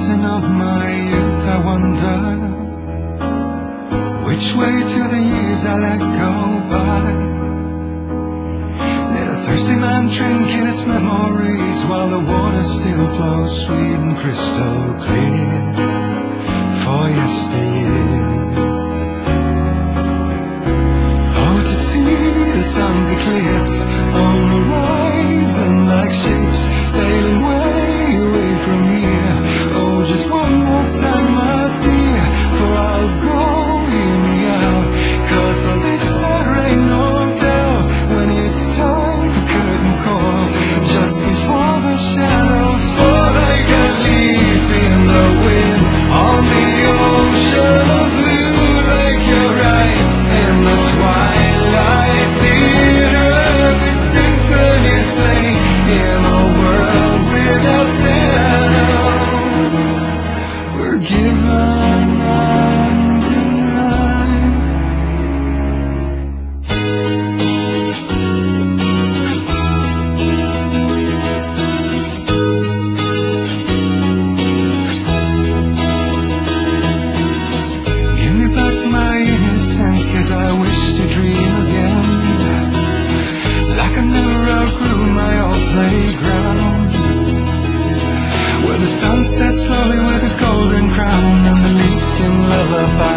fountain of my youth, I wonder which way to the years I let go by. Let a thirsty man drink in its memories while the water still flows sweet and crystal clear for yesteryear. Oh, to see the sun's eclipse on the horizon like ships sailing way away from here. Oh, just one more time, my dear, for I'll go, hear me out, 'cause of this there ain't no doubt. When it's time for curtain call, just before the shadows fall like a leaf in the wind on the ocean of blue, like your eyes in the twilight theater of its symphonies play in a world without sound. We're given undenied. Give me back my innocence, 'cause I wish to dream again, like I never outgrew my old playground, where the sun sets slowly with a golden crown and the leaves sing lullaby